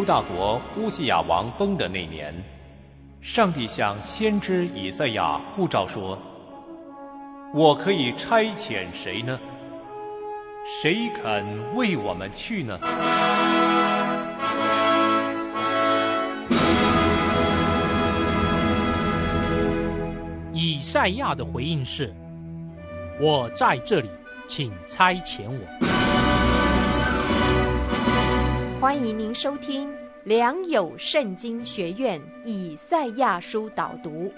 犹大国乌西雅王崩的那年，上帝向先知以赛亚呼召说：我可以差遣谁呢？谁肯为我们去呢？ 以赛亚的回应是：我在这里，请差遣我。 欢迎您收听良友圣经学院以赛亚书导读。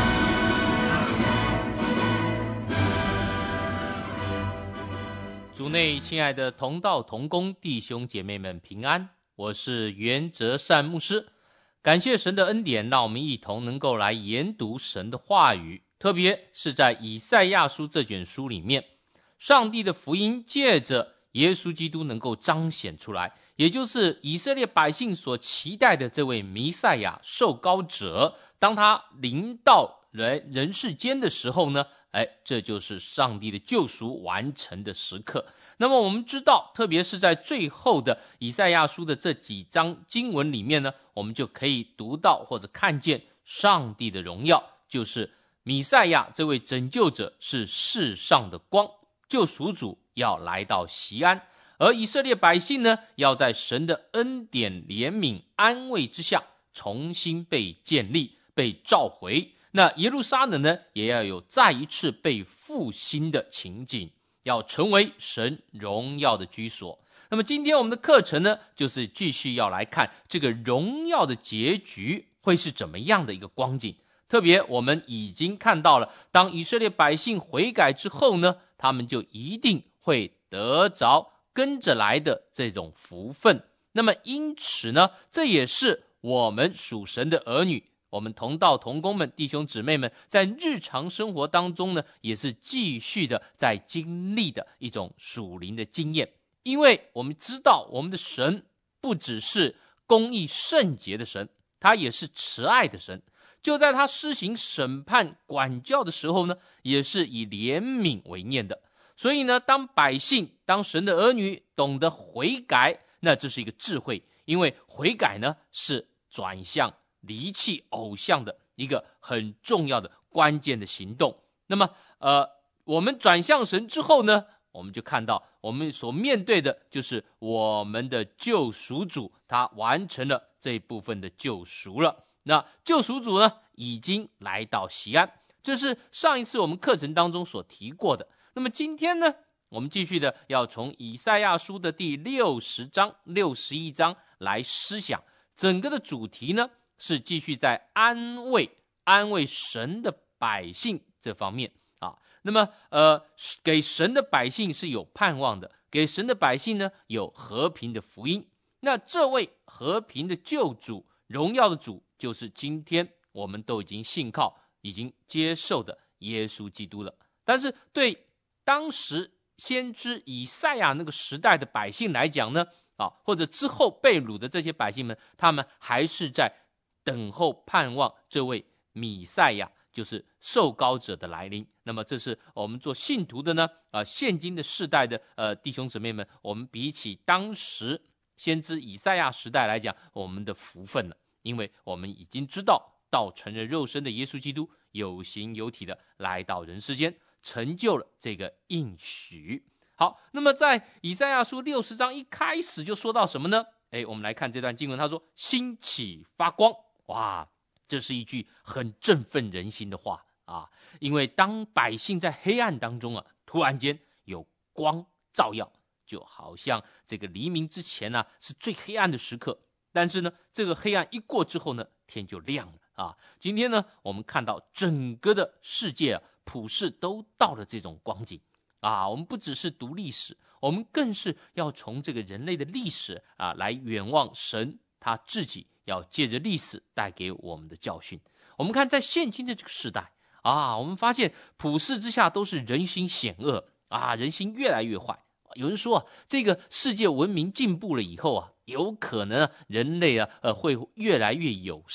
主内亲爱的同道同工弟兄姐妹们平安，我是袁哲善牧师。感谢神的恩典，让我们一同能够来研读神的话语，特别是在以赛亚书这卷书里面，上帝的福音借着耶稣基督能够彰显出来，也就是以色列百姓所期待的这位弥赛亚受膏者，当他临到人世间的时候呢，这就是上帝的救赎完成的时刻。那么我们知道，特别是在最后的以赛亚书的这几章经文里面呢，我们就可以读到或者看见上帝的荣耀，就是弥赛亚这位拯救者是世上的光，救赎主要来到锡安，而以色列百姓呢，要在神的恩典、怜悯、安慰之下重新被建立、被召回。那耶路撒冷呢，也要有再一次被复兴的情景，要成为神荣耀的居所。那么今天我们的课程呢，就是继续要来看这个荣耀的结局会是怎么样的一个光景。特别我们已经看到了，当以色列百姓悔改之后呢，他们就一定会得着跟着来的这种福分。那么因此呢，这也是我们属神的儿女，我们同道同工们弟兄姊妹们在日常生活当中呢，也是继续的在经历的一种属灵的经验。因为我们知道我们的神不只是公义圣洁的神，他也是慈爱的神，就在他施行审判管教的时候呢，也是以怜悯为念的。所以呢，当百姓当神的儿女懂得悔改，那这是一个智慧，因为悔改呢是转向离弃偶像的一个很重要的关键的行动。那么我们转向神之后呢，我们就看到我们所面对的就是我们的救赎主，他完成了这一部分的救赎了。那救赎主呢，已经来到锡安，这是上一次我们课程当中所提过的。那么今天呢，我们继续的要从以赛亚书的第60章、61章来思想，整个的主题呢是继续在安慰神的百姓这方面啊。那么给神的百姓是有盼望的，给神的百姓呢有和平的福音。那这位和平的救主、荣耀的主，就是今天我们都已经信靠、已经接受的耶稣基督了。但是对当时先知以赛亚那个时代的百姓来讲呢，或者之后被掳的这些百姓们，他们还是在等候盼望这位弥赛亚，就是受膏者的来临。那么这是我们做信徒的呢，现今的世代的弟兄姊妹们，我们比起当时先知以赛亚时代来讲，我们的福分了，因为我们已经知道道成了肉身的耶稣基督有形有体的来到人世间，成就了这个应许。好，那么在以赛亚书60章一开始就说到什么呢？我们来看这段经文，他说兴起发光。哇，这是一句很振奋人心的话啊！因为当百姓在黑暗当中突然间有光照耀，就好像这个黎明之前是最黑暗的时刻，但是呢，这个黑暗一过之后呢，天就亮了啊！今天呢，我们看到整个的世界普世都到了这种光景啊！我们不只是读历史，我们更是要从这个人类的历史来远望神他自己要借着历史带给我们的教训。我们看在现今的这个时代我们发现普世之下都是人心险恶人心越来越坏。有人说这个世界文明进步了以后有可能人类会越来越友善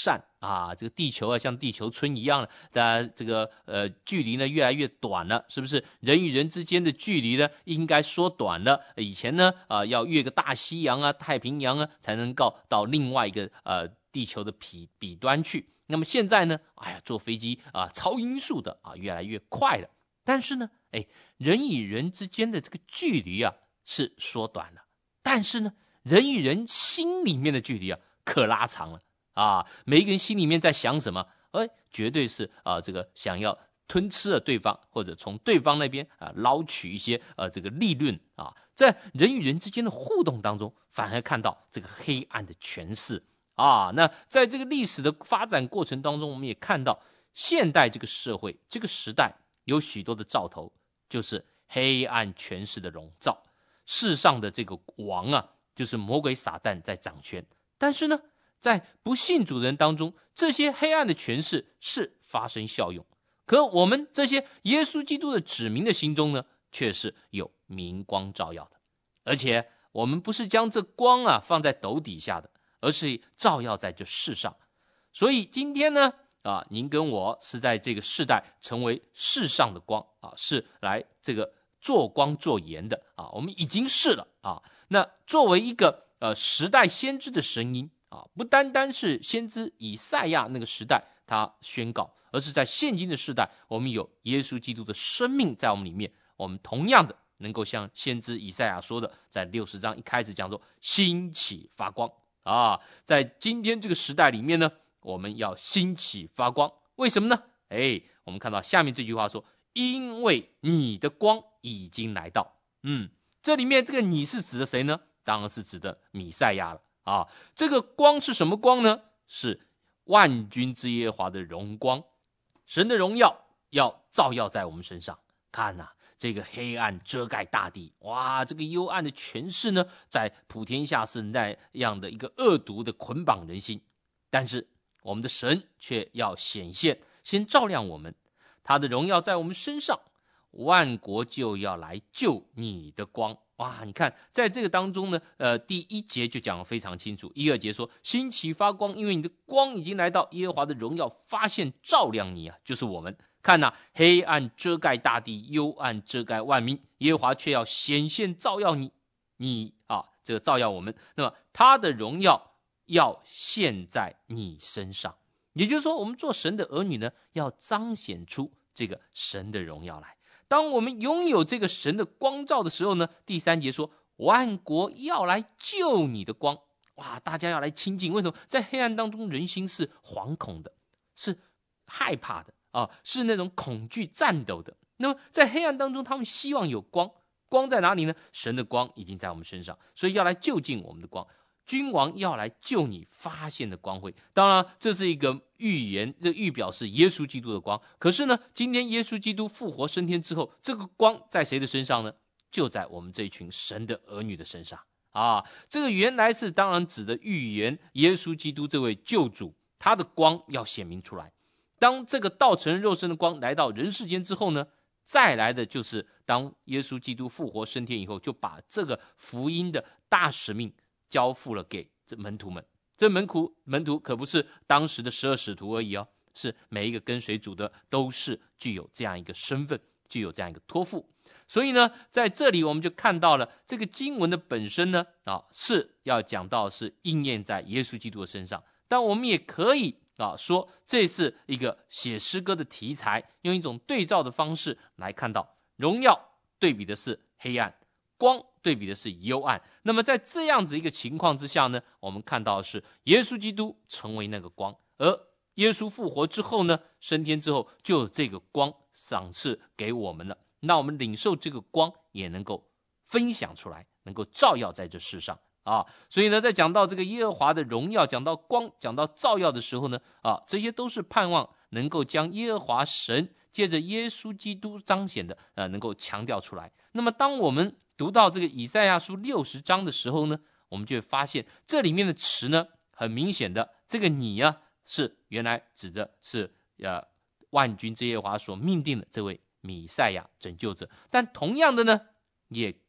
这个地球啊，像地球村一样的，这个距离呢越来越短了，是不是？人与人之间的距离呢应该缩短了。以前呢要越个大西洋啊、太平洋啊，才能够到另外一个地球的彼端去。那么现在呢，坐飞机超音速的越来越快了。但是呢，人与人之间的这个距离是缩短了，但是呢，人与人心里面的距离可拉长了。每一个人心里面在想什么？绝对是这个想要吞吃了对方，或者从对方那边捞取一些这个利润在人与人之间的互动当中，反而看到这个黑暗的权势那在这个历史的发展过程当中，我们也看到现代这个社会这个时代有许多的兆头，就是黑暗权势的笼罩，世上的这个王就是魔鬼撒旦在掌权。但是呢，在不信主的人当中，这些黑暗的权势是发生效用，可我们这些耶稣基督的子民的心中呢，却是有明光照耀的。而且我们不是将这光放在斗底下的，而是照耀在这世上。所以今天呢您跟我是在这个世代成为世上的光是来这个做光做盐的我们已经是了那作为一个时代先知的声音不单单是先知以赛亚那个时代他宣告，而是在现今的时代，我们有耶稣基督的生命在我们里面，我们同样的能够像先知以赛亚说的，在60章一开始讲说兴起发光在今天这个时代里面呢，我们要兴起发光。为什么呢？我们看到下面这句话说，因为你的光已经来到。这里面这个你是指的谁呢？当然是指的弥赛亚了这个光是什么光呢？是万军之耶和华的荣光，神的荣耀要照耀在我们身上。看这个黑暗遮盖大地，这个幽暗的权势呢，在普天下是那样的一个恶毒的捆绑人心，但是我们的神却要显现，先照亮我们，他的荣耀在我们身上，万国就要来救你的光。你看在这个当中呢第1节就讲得非常清楚，1、2节说兴起发光，因为你的光已经来到，耶和华的荣耀发现照亮你就是我们。看黑暗遮盖大地，幽暗遮盖万民，耶和华却要显现照耀你这个照耀我们，那么他的荣耀要现在你身上。也就是说，我们做神的儿女呢，要彰显出这个神的荣耀来。当我们拥有这个神的光照的时候呢，第3节说万国要来救你的光。大家要来亲近。为什么？在黑暗当中，人心是惶恐的，是害怕的是那种恐惧战斗的。那么在黑暗当中，他们希望有光。光在哪里呢？神的光已经在我们身上，所以要来就近我们的光。君王要来救你发现的光辉。当然这是一个预言，这预表是耶稣基督的光。可是呢，今天耶稣基督复活升天之后，这个光在谁的身上呢？就在我们这一群神的儿女的身上这个原来是当然指的预言耶稣基督这位救主，他的光要显明出来。当这个道成肉身的光来到人世间之后呢，再来的就是当耶稣基督复活升天以后，就把这个福音的大使命交付了给这门徒们。这门徒可不是当时的12使徒而已是每一个跟随主的都是具有这样一个身份，具有这样一个托付。所以呢，在这里我们就看到了这个经文的本身呢是要讲到是应验在耶稣基督的身上，但我们也可以说这是一个写诗歌的题材，用一种对照的方式来看到荣耀对比的是黑暗，光对比的是幽暗。那么在这样子一个情况之下呢，我们看到的是耶稣基督成为那个光，而耶稣复活之后呢，升天之后，就有这个光赏赐给我们了。那我们领受这个光，也能够分享出来，能够照耀在这世上所以呢，在讲到这个耶和华的荣耀，讲到光，讲到照耀的时候呢这些都是盼望能够将耶和华神借着耶稣基督彰显的能够强调出来。那么当我们读到这个以赛亚书60章的时候呢，我们就会发现这里面的词呢，很明显的这个你是原来指的是万军之耶和华所命定的这位弥赛亚拯救者，但同样的呢，也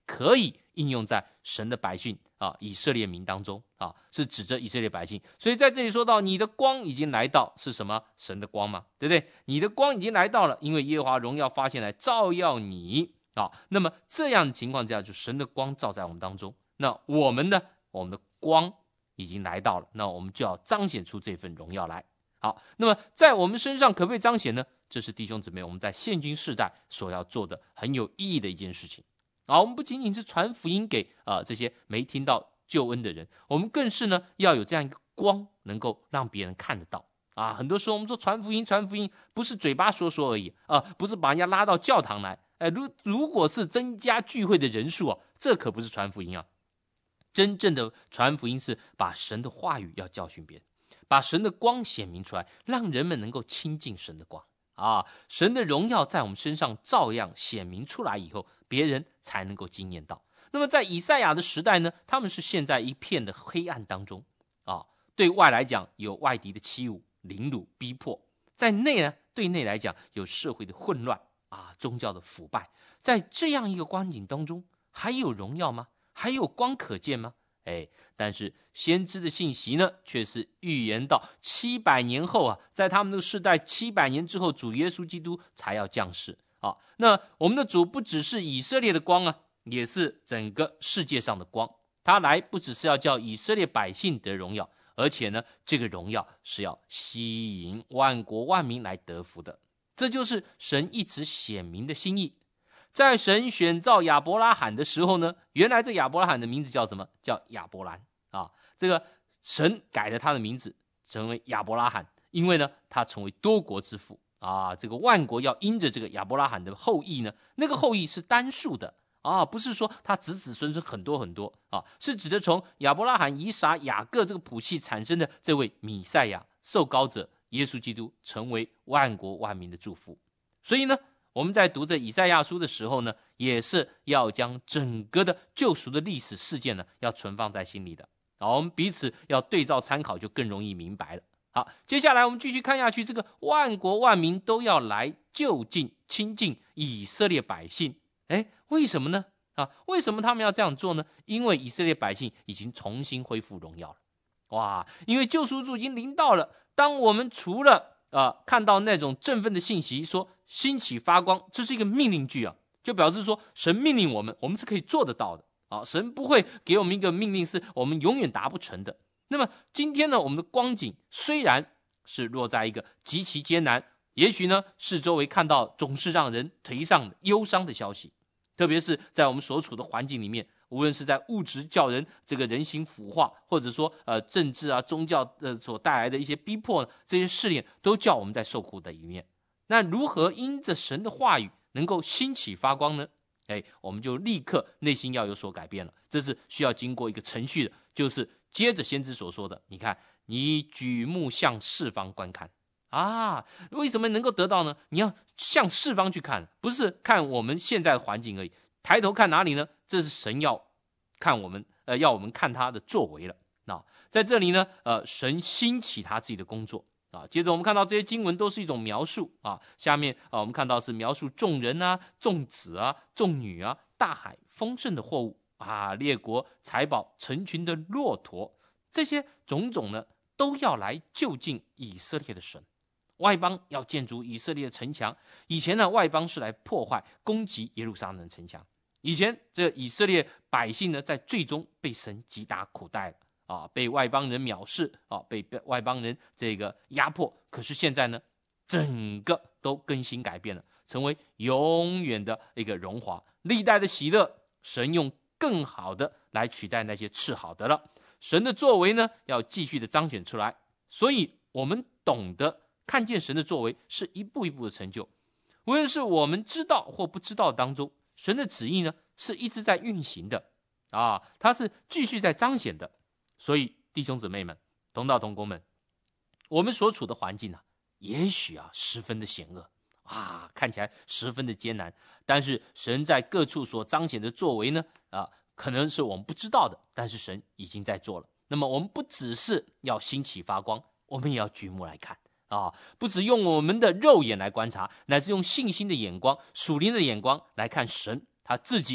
可以应用在神的百姓以色列民当中是指着以色列百姓。所以在这里说到你的光已经来到，是什么？神的光嘛，对不对？你的光已经来到了，因为耶和华荣耀发现来照耀你那么这样的情况下，就神的光照在我们当中。那我们呢？我们的光已经来到了，那我们就要彰显出这份荣耀来。好，那么在我们身上可不可以彰显呢？这是弟兄姊妹我们在现今世代所要做的很有意义的一件事情。我们不仅仅是传福音给这些没听到救恩的人，我们更是呢要有这样一个光，能够让别人看得到很多时候我们说传福音不是嘴巴说说而已不是把人家拉到教堂来。如果是增加聚会的人数这可不是传福音真正的传福音是把神的话语要教训别人，把神的光显明出来，让人们能够亲近神的光神的荣耀在我们身上照样显明出来以后，别人才能够经验到。那么在以赛亚的时代呢，他们是陷在一片的黑暗当中对外来讲有外敌的欺侮、凌辱、逼迫，在内呢，对内来讲有社会的混乱宗教的腐败。在这样一个光景当中，还有荣耀吗？还有光可见吗？但是先知的信息呢，却是预言到700年后在他们的世代700年之后，主耶稣基督才要降世那我们的主不只是以色列的光也是整个世界上的光。他来不只是要叫以色列百姓得荣耀，而且呢，这个荣耀是要吸引万国万民来得福的。这就是神一直显明的心意。在神选召亚伯拉罕的时候呢，原来这亚伯拉罕的名字叫什么？叫亚伯兰这个神改了他的名字成为亚伯拉罕，因为呢，他成为多国之父这个万国要因着这个亚伯拉罕的后裔呢，那个后裔是单数的不是说他子子孙孙很多很多是指的从亚伯拉罕、以撒、雅各这个谱系产生的这位弥赛亚受膏者耶稣基督，成为万国万民的祝福。所以呢，我们在读这以赛亚书的时候呢，也是要将整个的救赎的历史事件呢，要存放在心里的我们彼此要对照参考，就更容易明白了。好，接下来我们继续看下去，这个万国万民都要来就近亲近以色列百姓。为什么呢？为什么他们要这样做呢？因为以色列百姓已经重新恢复荣耀了。因为救赎主已经临到了。当我们除了看到那种振奋的信息说兴起发光，这是一个命令句就表示说神命令我们，我们是可以做得到的神不会给我们一个命令是我们永远达不成的。那么今天呢，我们的光景虽然是落在一个极其艰难，也许呢是周围看到总是让人颓丧忧伤的消息，特别是在我们所处的环境里面，无论是在物质叫人这个人心腐化，或者说政治宗教所带来的一些逼迫，这些试炼都叫我们在受苦的一面。那如何因着神的话语能够兴起发光呢？我们就立刻内心要有所改变了，这是需要经过一个程序的，就是接着先知所说的，你看你举目向四方观看为什么能够得到呢？你要向四方去看，不是看我们现在的环境而已，抬头看哪里呢？这是神要看我们要我们看他的作为了。在这里呢神兴起他自己的工作接着我们看到这些经文都是一种描述下面我们看到是描述众人众子众女大海丰盛的货物列国财宝成群的骆驼，这些种种呢都要来就近以色列的神。外邦要建筑以色列的城墙，以前呢外邦是来破坏攻击耶路撒冷的城墙，以前这以色列百姓呢在最终被神击打苦待了被外邦人藐视被外邦人这个压迫。可是现在呢，整个都更新改变了，成为永远的一个荣华，历代的喜乐，神用更好的来取代那些次好的了。神的作为呢，要继续的彰显出来。所以我们懂得看见神的作为是一步一步的成就，无论是我们知道或不知道当中，神的旨意呢是一直在运行的它是继续在彰显的。所以弟兄姊妹们，同道同工们，我们所处的环境也许十分的险恶看起来十分的艰难，但是神在各处所彰显的作为呢可能是我们不知道的，但是神已经在做了。那么我们不只是要兴起发光，我们也要举目来看不只用我们的肉眼来观察，乃是用信心的眼光、属灵的眼光来看神他自己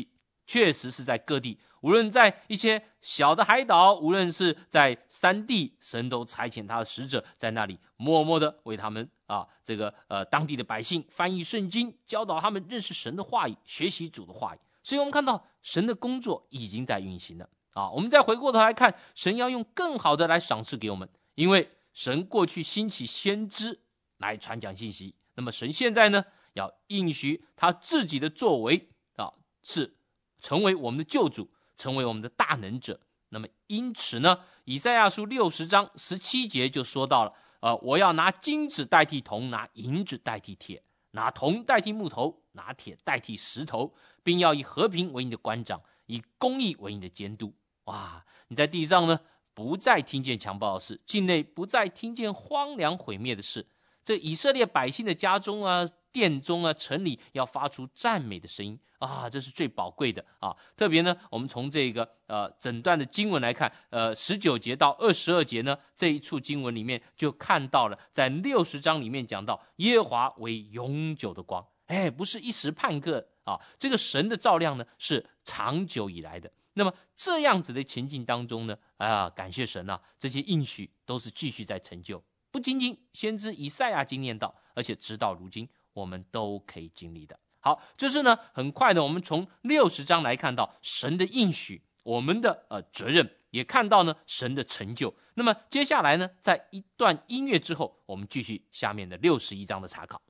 确实是在各地，无论在一些小的海岛，无论是在山地，神都差遣他的使者在那里默默的为他们当地的百姓翻译圣经，教导他们认识神的话语，学习主的话语。所以我们看到神的工作已经在运行了我们再回过头来看，神要用更好的来赏赐给我们，因为神过去兴起先知来传讲信息，那么神现在呢，要应许他自己的作为是成为我们的救主，成为我们的大能者。那么因此呢，以赛亚书60章17节就说到了我要拿金子代替铜，拿银子代替铁，拿铜代替木头，拿铁代替石头，并要以和平为你的官长，以公义为你的监督。哇，你在地上呢，不再听见强暴的事，境内不再听见荒凉毁灭的事。这以色列百姓的家中殿中城里要发出赞美的声音这是最宝贵的特别呢，我们从这个整段的经文来看，19节到22节呢，这一处经文里面就看到了，在60章里面讲到耶和华为永久的光，不是一时半刻这个神的照亮呢是长久以来的。那么这样子的情境当中呢感谢神这些应许都是继续在成就，不仅仅先知以赛亚经验到，而且直到如今我们都可以经历的。好，这是呢很快的，我们从60章来看到神的应许，我们的责任，也看到呢神的成就。那么接下来呢，在一段音乐之后，我们继续下面的61章的查考。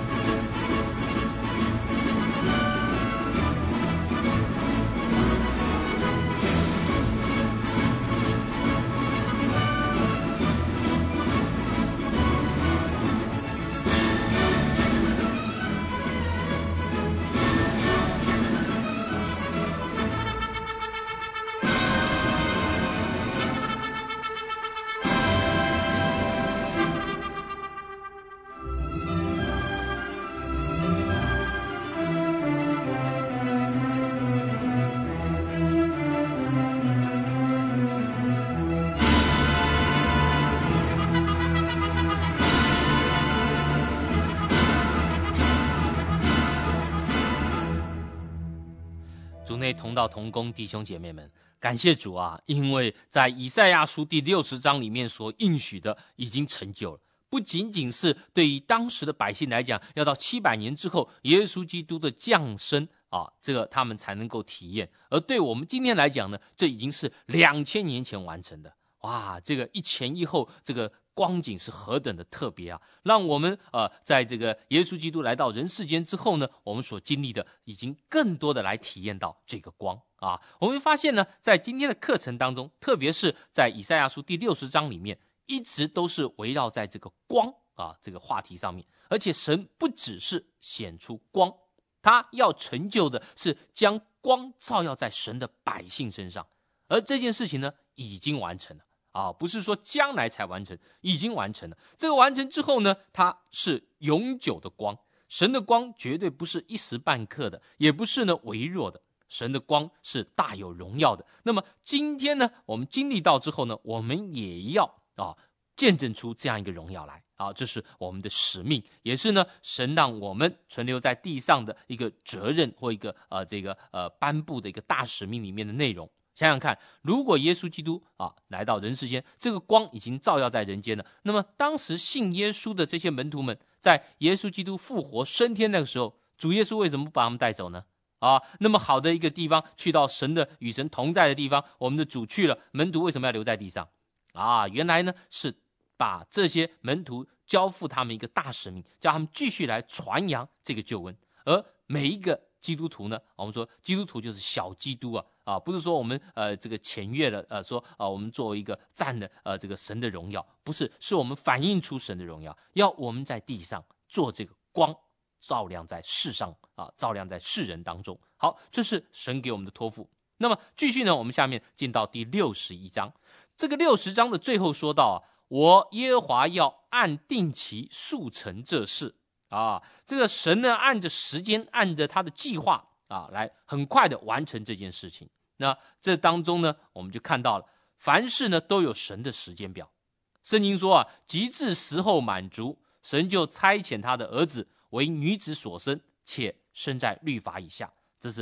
主内同道同工弟兄姐妹们，感谢主因为在以赛亚书第60章里面所应许的已经成就了，不仅仅是对于当时的百姓来讲，要到700年之后耶稣基督的降生这个他们才能够体验，而对我们今天来讲呢，这已经是2000年前完成的。哇，这个一前一后，这个光景是何等的特别让我们在这个耶稣基督来到人世间之后呢，我们所经历的已经更多的来体验到这个光我们会发现呢，在今天的课程当中，特别是在以赛亚书第60章里面，一直都是围绕在这个光这个话题上面。而且神不只是显出光，他要成就的是将光照耀在神的百姓身上，而这件事情呢已经完成了不是说将来才完成，已经完成了。这个完成之后呢，它是永久的光。神的光绝对不是一时半刻的，也不是呢微弱的，神的光是大有荣耀的。那么今天呢，我们经历到之后呢，我们也要见证出这样一个荣耀来这是我们的使命，也是呢神让我们存留在地上的一个责任，或一个颁布的一个大使命里面的内容。想想看，如果耶稣基督来到人世间，这个光已经照耀在人间了，那么当时信耶稣的这些门徒们，在耶稣基督复活升天那个时候，主耶稣为什么不把他们带走呢？那么好的一个地方，去到神的与神同在的地方，我们的主去了，门徒为什么要留在地上原来呢是把这些门徒交付他们一个大使命，叫他们继续来传扬这个救恩。而每一个基督徒呢，我们说基督徒就是小基督不是说我们这个僭越了说我们作为一个占了这个神的荣耀，不是，是我们反映出神的荣耀，要我们在地上做这个光，照亮在世上照亮在世人当中。好，这是神给我们的托付。那么继续呢，我们下面进到第61章。这个60章的最后说到我耶和华要按定期速成这事这个神呢按着时间，按着他的计划来很快的完成这件事情。那这当中呢，我们就看到了凡事呢都有神的时间表。圣经说及至时候满足，神就差遣他的儿子为女子所生，且生在律法以下。这是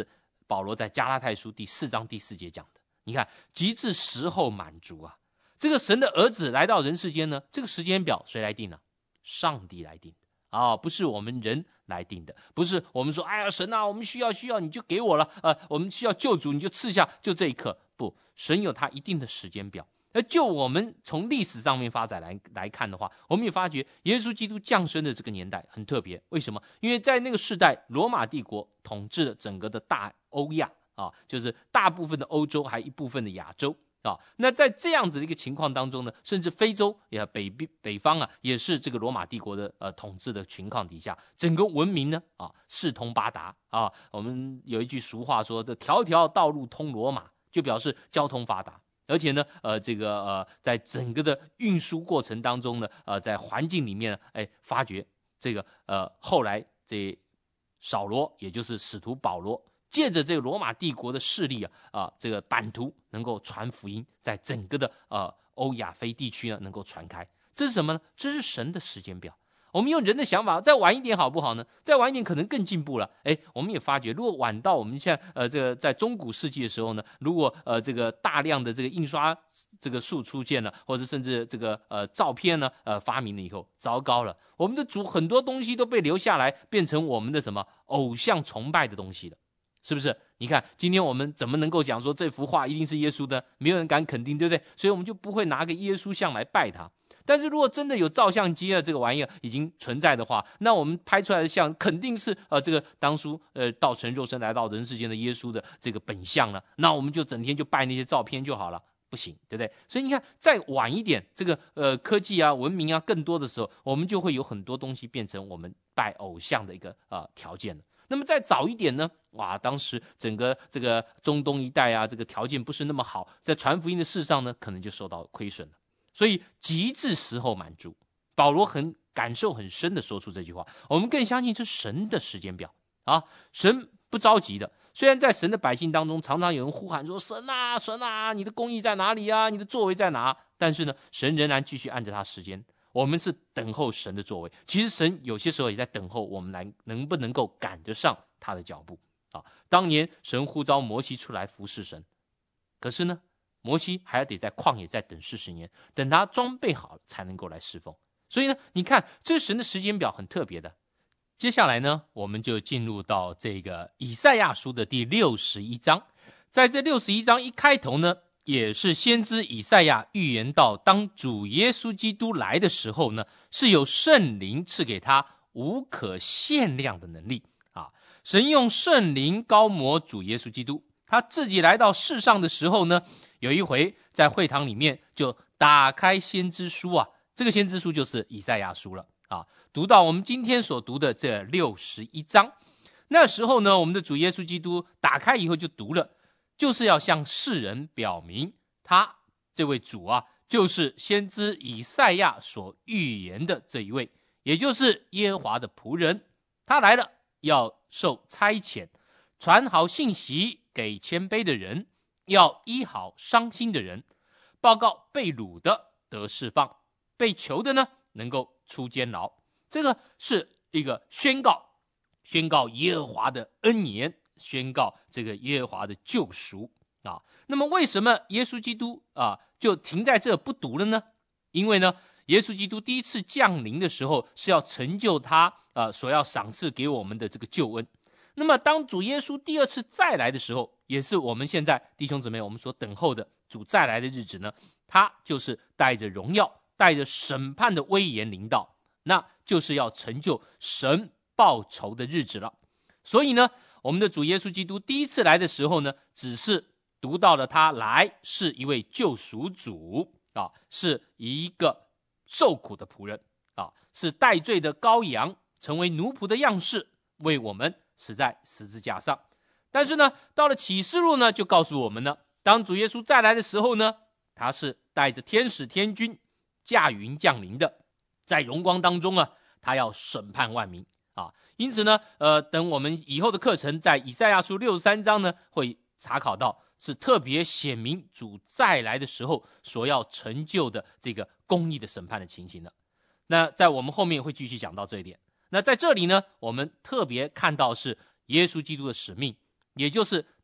保罗在加拉太书第4章第4节讲的。你看，及至时候满足啊，这个神的儿子来到人世间呢，这个时间表谁来定呢？上帝来定的不是我们人来定的，不是我们说哎呀神啊，我们需要你就给我了，我们需要救主你就赐下，就这一刻。不，神有他一定的时间表。而就我们从历史上面发展来看的话，我们也发觉耶稣基督降生的这个年代很特别。为什么？因为在那个世代，罗马帝国统治了整个的大欧亚就是大部分的欧洲，还一部分的亚洲那在这样子的一个情况当中呢，甚至非洲也北方也是这个罗马帝国的统治的情况底下，整个文明呢四通八达我们有一句俗话说，这条条道路通罗马，就表示交通发达。而且呢，在整个的运输过程当中呢，在环境里面发觉这个后来这扫罗，也就是使徒保罗，借着这个罗马帝国的势力这个版图能够传福音，在整个的欧亚非地区呢能够传开。这是什么呢？这是神的时间表。我们用人的想法，再晚一点好不好呢？再晚一点可能更进步了。我们也发觉，如果晚到我们现在这个在中古世纪的时候呢，如果这个大量的这个印刷这个术出现了，或者甚至这个照片呢发明了以后，糟糕了，我们的很多东西都被留下来，变成我们的什么偶像崇拜的东西了，是不是？你看今天我们怎么能够讲说这幅画一定是耶稣的？没有人敢肯定，对不对？所以我们就不会拿个耶稣像来拜他。但是如果真的有照相机这个玩意儿已经存在的话，那我们拍出来的像肯定是这个当初道成肉身来到人世间的耶稣的这个本相了，那我们就整天就拜那些照片就好了，不行，对不对？所以你看再晚一点，这个科技文明更多的时候，我们就会有很多东西变成我们拜偶像的一个条件了。那么再早一点呢，当时整个这个中东一带这个条件不是那么好，在传福音的事上呢，可能就受到亏损了。所以极致时候满足，保罗感受很深的说出这句话。我们更相信这是神的时间表神不着急的。虽然在神的百姓当中，常常有人呼喊说神啊神啊，你的公义在哪里你的作为在哪？但是呢，神仍然继续按着他时间。我们是等候神的作为，其实神有些时候也在等候我们能不能够赶得上他的脚步当年神呼召摩西出来服侍神，可是呢，摩西还要得在旷野再等40年，等他装备好了才能够来侍奉。所以呢，你看这神的时间表很特别的。接下来呢，我们就进入到这个以赛亚书的第61章。在这61章一开头呢，也是先知以赛亚预言到，当主耶稣基督来的时候呢，是有圣灵赐给他无可限量的能力神用圣灵膏抹主耶稣基督，他自己来到世上的时候呢，有一回在会堂里面就打开先知书这个先知书就是以赛亚书了读到我们今天所读的这61章。那时候呢，我们的主耶稣基督打开以后就读了，就是要向世人表明他这位主就是先知以赛亚所预言的这一位，也就是耶和华的仆人。他来了，要受差遣，传好信息给谦卑的人，要医好伤心的人，报告被掳的得释放，被囚的呢能够出监牢。这个是一个宣告耶和华的恩言，宣告这个耶和华的救赎那么为什么耶稣基督就停在这不读了呢？因为呢，耶稣基督第一次降临的时候是要成就他所要赏赐给我们的这个救恩。那么当主耶稣第二次再来的时候，也是我们现在弟兄姊妹我们所等候的主再来的日子呢，他就是带着荣耀带着审判的威严临到，那就是要成就神报仇的日子了。所以呢，我们的主耶稣基督第一次来的时候呢，只是读到了他来是一位救赎主是一个受苦的仆人是代罪的羔羊，成为奴仆的样式，为我们死在十字架上。但是呢，到了启示录呢，就告诉我们呢，当主耶稣再来的时候呢，他是带着天使天军驾云降临的，在荣光当中他要审判万民因此呢，等我们以后的课程在以赛亚书63章呢，会查考到是特别显明主再来的时候所要成就的这个公义的审判的情形了。那在我们后面会继续讲到这一点。那在这里呢，我们特别看到是耶稣基督的使命，也就是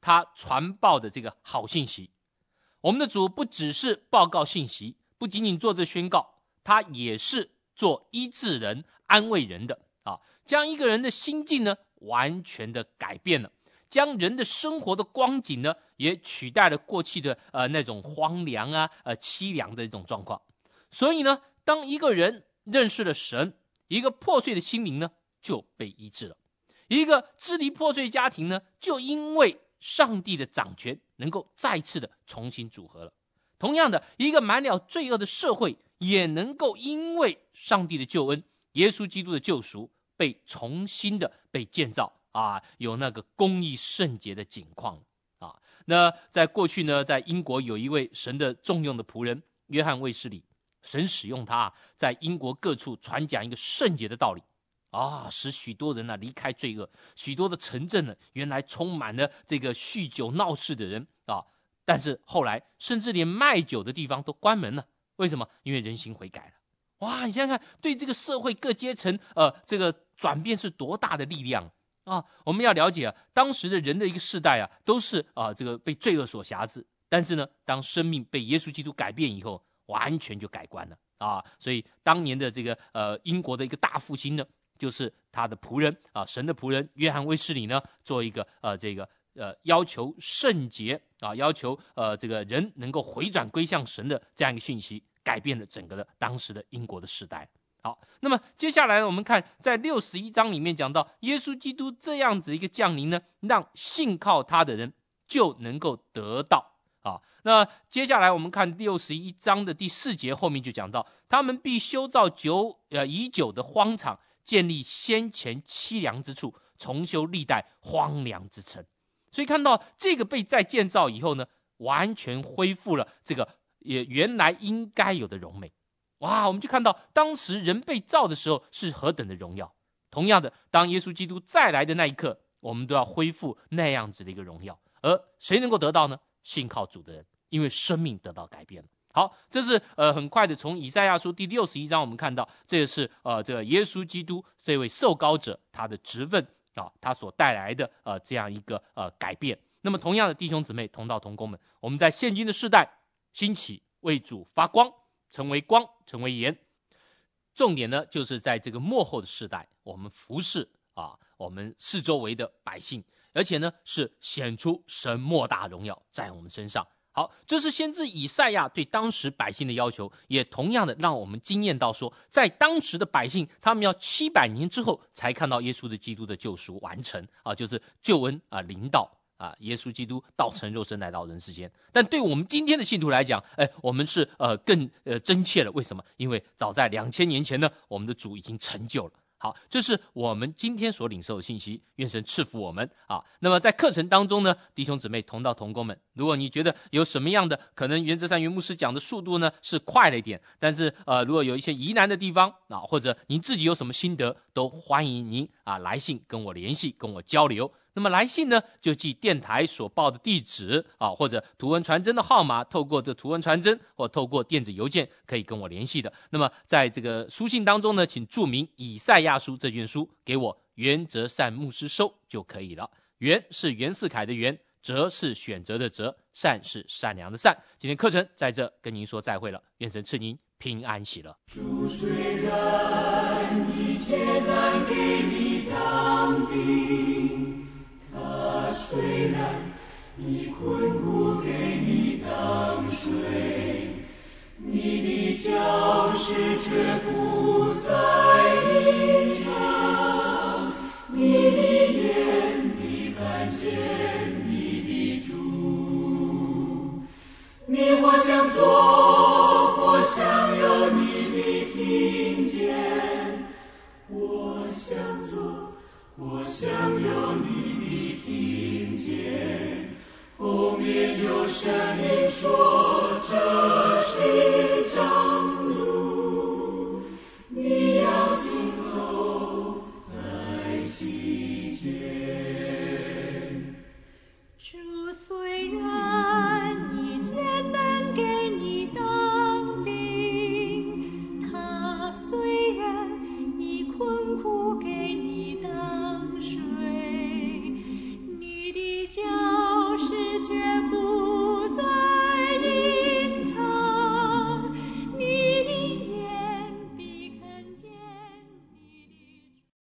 他传报的这个好信息。我们的主不只是报告信息，不仅仅做这宣告，他也是做医治人、安慰人的啊，将一个人的心境呢完全的改变了，将人的生活的光景呢也取代了过去的那种荒凉啊、凄凉的这种状况。所以呢，当一个人认识了神，一个破碎的心灵呢就被医治了，一个支离破碎家庭呢就因为上帝的掌权能够再次的重新组合了。同样的，一个满了罪恶的社会也能够因为上帝的救恩、耶稣基督的救赎被重新的被建造啊，有那个公义圣洁的景况啊。那在过去呢，在英国有一位神的重用的仆人约翰卫斯理，神使用他在英国各处传讲一个圣洁的道理啊，使许多人离开罪恶，许多的城镇呢原来充满了这个酗酒闹事的人啊，但是后来甚至连卖酒的地方都关门了。为什么？因为人心悔改了。哇，你想想看，对这个社会各阶层这个转变是多大的力量啊！我们要了解当时的人的一个世代都是这个被罪恶所辖制，但是呢，当生命被耶稣基督改变以后，完全就改观了啊！所以当年的这个英国的一个大复兴呢，就是他的仆人神的仆人约翰卫斯理呢，做一个要求圣洁要求这个人能够回转归向神的这样一个讯息，改变了整个的当时的英国的时代。好，那么接下来我们看在61章里面讲到耶稣基督这样子一个降临呢，让信靠他的人就能够得到那接下来我们看61章的第4节后面就讲到，他们必修造已久的荒场，建立先前凄凉之处，重修历代荒凉之城。所以看到这个被再建造以后呢，完全恢复了这个也原来应该有的荣美。哇，我们就看到当时人被造的时候是何等的荣耀。同样的，当耶稣基督再来的那一刻，我们都要恢复那样子的一个荣耀。而谁能够得到呢？信靠主的人，因为生命得到改变了。好，这是很快的从以赛亚书第61章我们看到，这个是这个耶稣基督这位受膏者他的职分他所带来的这样一个改变。那么同样的，弟兄姊妹同道同工们，我们在现今的世代兴起为主发光，成为光，成为盐。重点呢，就是在这个末后的世代，我们服侍我们四周围的百姓，而且呢是显出神莫大荣耀在我们身上。好，这是先知以赛亚对当时百姓的要求，也同样的让我们惊艳到说，在当时的百姓，他们要700年之后才看到耶稣的基督的救赎完成就是救恩临到耶稣基督道成肉身来到人世间。但对我们今天的信徒来讲，我们是更真切了。为什么？因为早在2000年前呢，我们的主已经成就了。好，这是我们今天所领受的信息，愿神赐福我们那么在课程当中呢，弟兄姊妹同道同工们，如果你觉得有什么样的可能原则上袁牧师讲的速度呢是快了一点，但是如果有一些疑难的地方或者您自己有什么心得，都欢迎您来信跟我联系，跟我交流。那么来信呢，就寄电台所报的地址或者图文传真的号码，透过这图文传真或透过电子邮件可以跟我联系的。那么在这个书信当中呢，请注明以赛亚书这卷书，给我袁哲善牧师收就可以了。袁是袁世凯的袁，哲是选择的哲，善是善良的善。今天课程在这跟您说再会了，愿神赐您平安喜乐。 主虽然一切难给你当兵，他虽然以困苦给你当水，你的脚石却不再硬伤，你的眼必看见你的主。你或想做，或想有你必听见，我想做，我想有你必听见。后面有声音说，这是照